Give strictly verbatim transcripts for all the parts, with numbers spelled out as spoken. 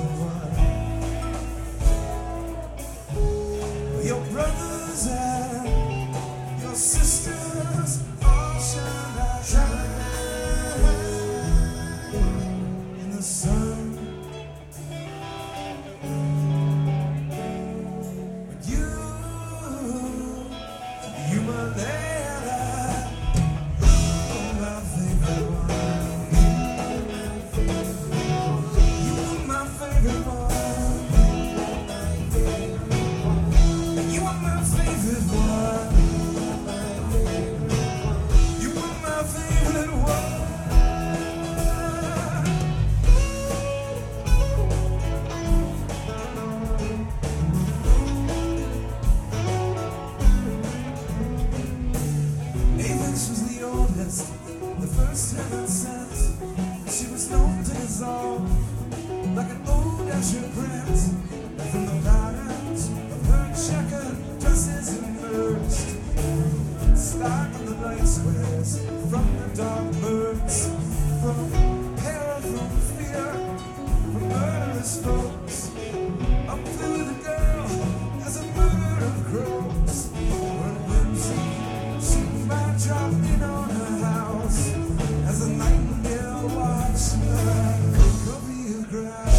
one. Your brothers and your sisters all shine like shine in the sun. But you, you my Layla, oh my favorite one. You are my favorite one. You are my favorite one. You are my favorite one. Apex was the oldest, the first heaven sent. She was known to dissolve like an old Asher print. From the patterns of her checkered dresses emerged stark on the light squares from the dark birds, from terror, from fear, from murderous folks. Up through the girl as a bird of crows. Her whimsy, she might drop in on her house as a nightingale watched her cover your grass.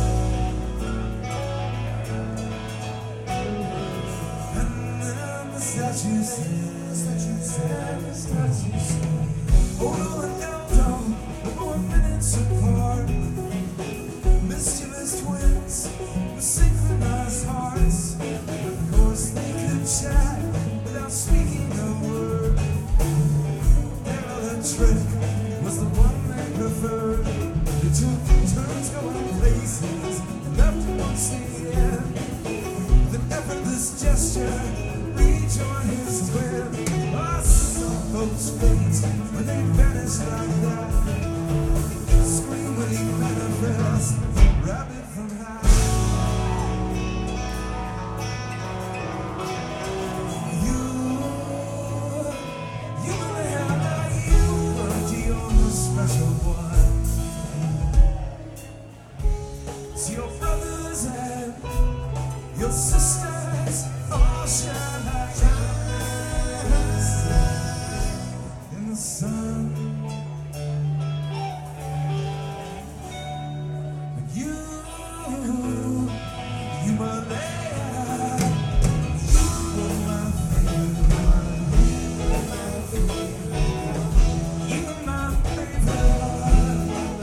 And then the statue said, the statue said, the statue said, Odo and Eldo were minutes apart. Mischievous twins with synchronized hearts. Of course they could chat without speaking a word. Their other trick was the one they preferred. They took turns going places and left once again. With an effortless gesture, rejoin his twin. I saw those fates when they vanished like that. Scream when he manifests, rabbit from hell. You, you have you, but you're the special one. So your brothers and your sisters all shine like diamonds in the sun. But you, you my Layla, you are my favorite one. You are my favorite one.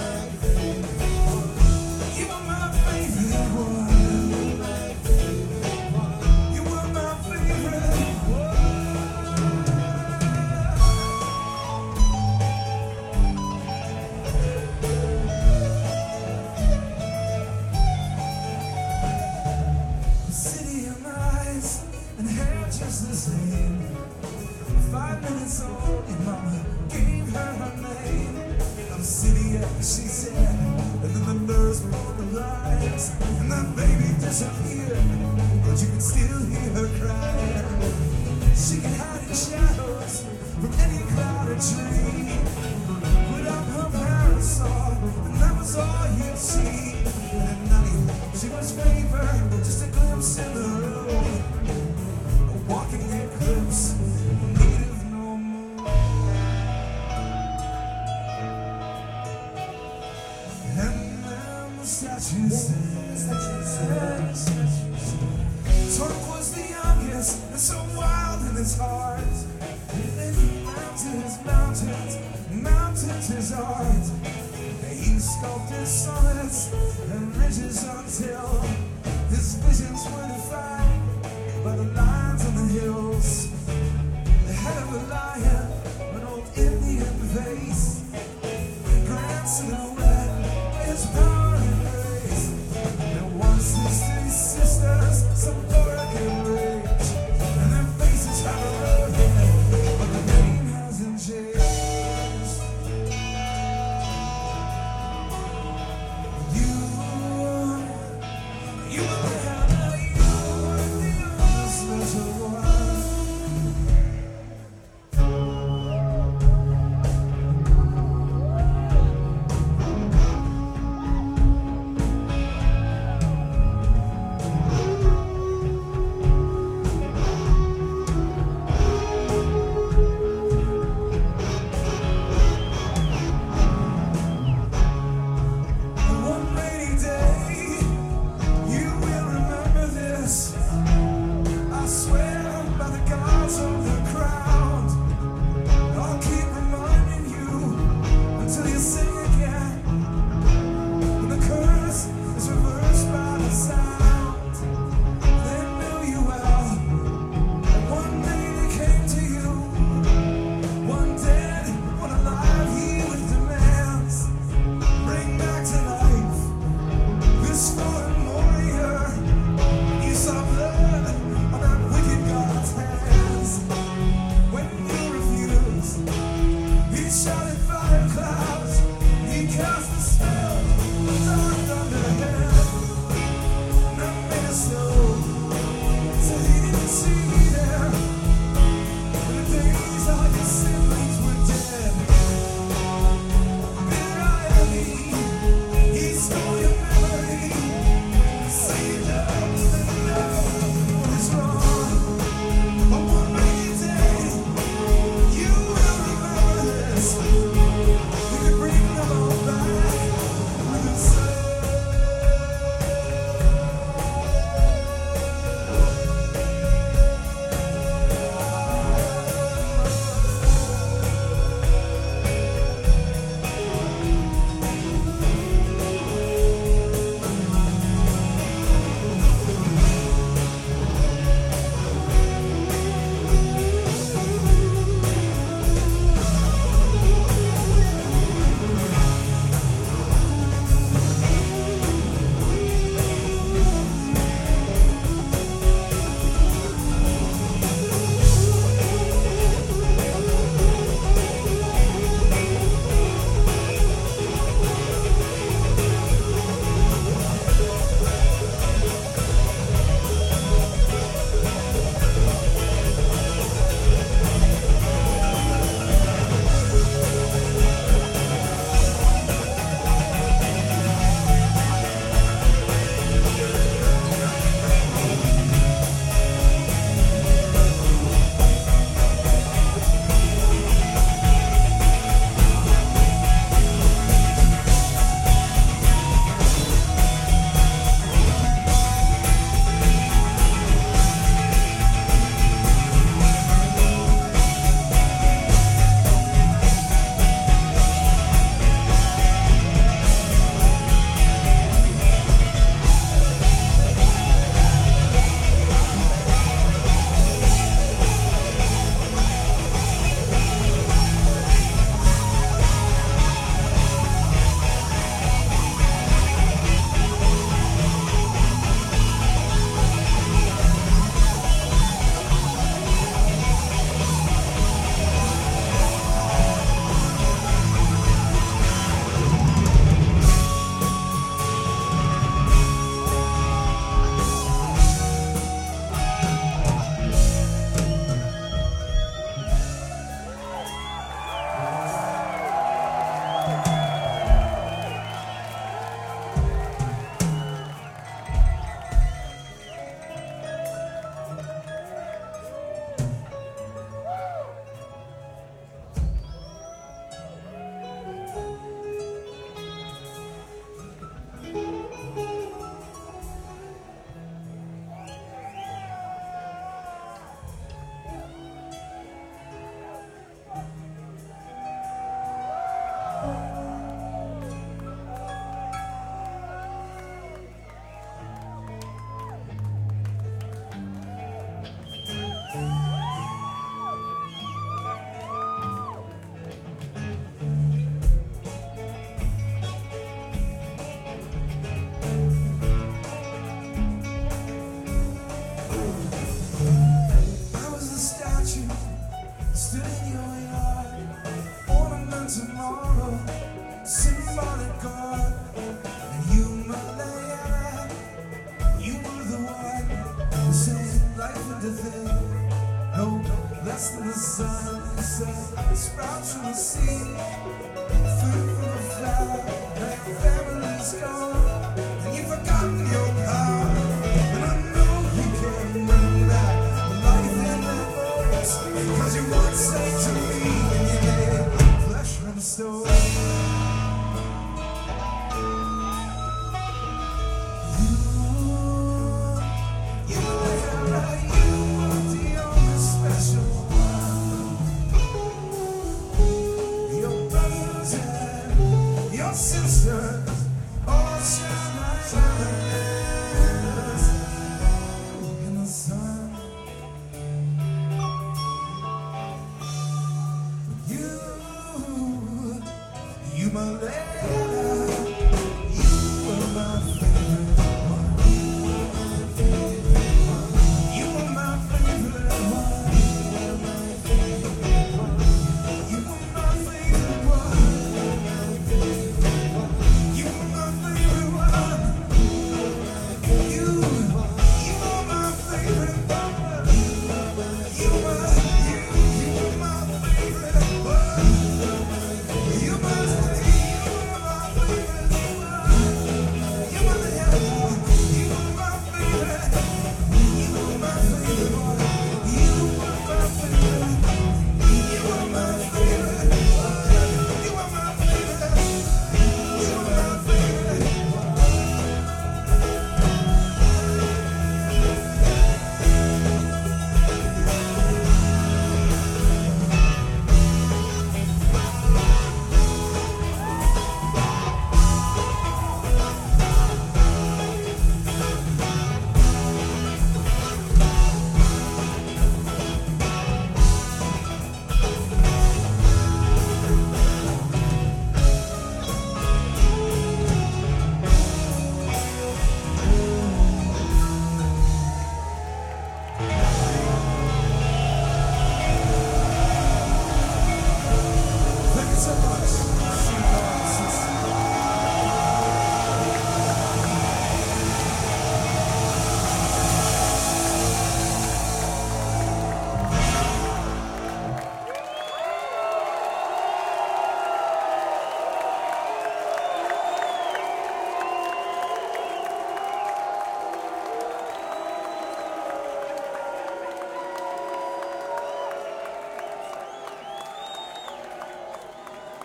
You are my favorite one. You are my favorite one. City of eyes and hair just the same. Five minutes old, your mama gave her her name. I'm city, she said, and then the nurse rolled the lights, and that baby disappeared, but you can still hear her crying. She can hide in shadows from any clouded tree. Put up her parasol, and that was all you'd see. And at night, she was favored, just a glimpse in the road. A walking eclipse, native no more. And then the statue said, the statue said, Torque was the youngest and so wild in his heart. Mountains, mountains, mountains his art. He sculpted summits and ridges until his visions were defined by the lines on the hills. The head of a lion, an old Indian face, grand silhouette, his power and grace. There once these three sisters, some Oregon rage, and their faces have a road head, but the name hasn't changed. You, you are the hell, you are the special Sprouts from the sea, food from the flower, like